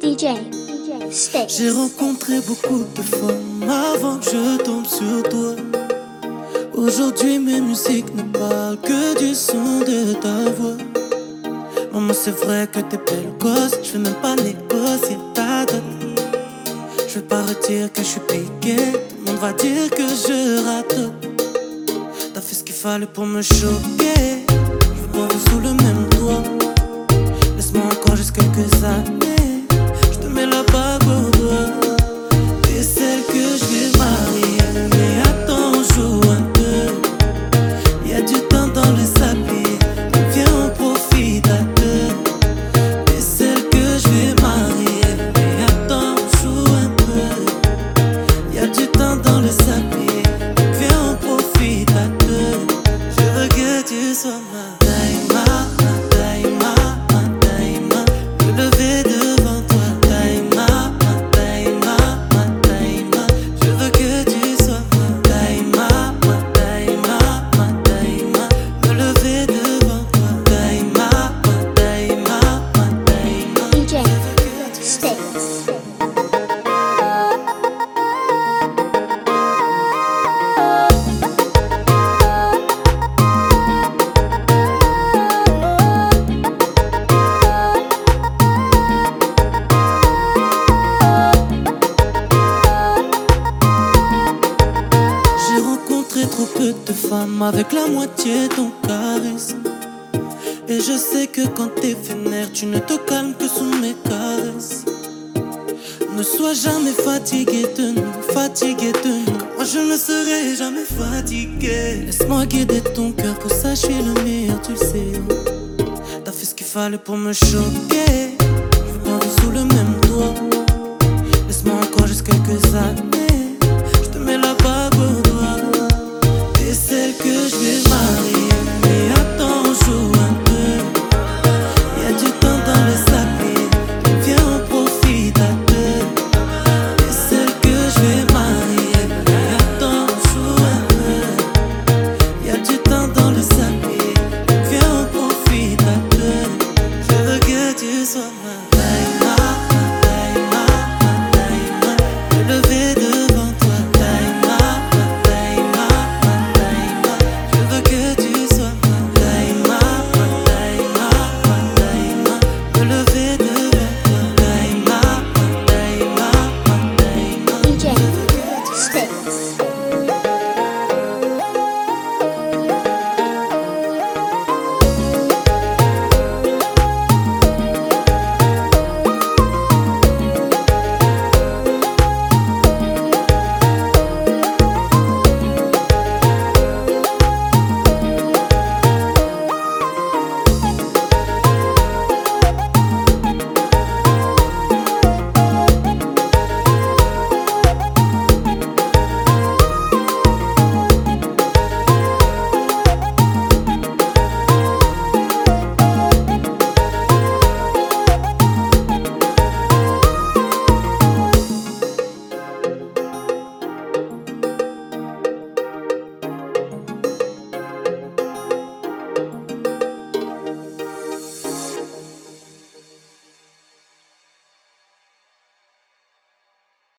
DJ Stay. J'ai rencontré beaucoup de femmes avant que je tombe sur toi. Aujourd'hui mes musiques ne parlent que du son de ta voix. Maman, c'est vrai que t'es belle gosse, je vais même pas négocier ta dot. Je vais pas redire que je suis piqué, tout le monde va dire que je rate. T'as fait ce qu'il fallait pour me choquer. Je veux pas vous sous le même toit. Laisse-moi encore juste quelques années. Je te mets la bague au doigt. T'es celle que je vais marier. Mais attends, on joue un peu. Y'a du temps dans le sablier. Viens, on profite à deux. T'es celle que je vais marier. Mais attends, on joue un peu. Y'a du temps dans le sablier. Viens, on profite à deux. Je veux que tu sois ma Daïma, ma Daïma, ma Daïma. Me lever devant toi, Daïma, ma Daïma, ma Daïma. Je veux que tu sois ma Daïma, ma Daïma, ma Daïma. Me lever devant toi, Daïma, ma Daïma, ma Daïma. DJ Stay. J'ai rencontré trop peu de femmes avec la moitié de ton charisme. Et je sais que quand t'es vénère, tu ne te calmes que sous mes caresses. Ne sois jamais fatigué de nous, fatigué de nous. Comme moi je ne serai jamais fatigué. Laisse-moi guider ton cœur, pour ça je suis le meilleur, tu le sais. T'as fait ce qu'il fallait pour me choquer. Je veux pas sous le même toit. Laisse-moi encore juste quelques années.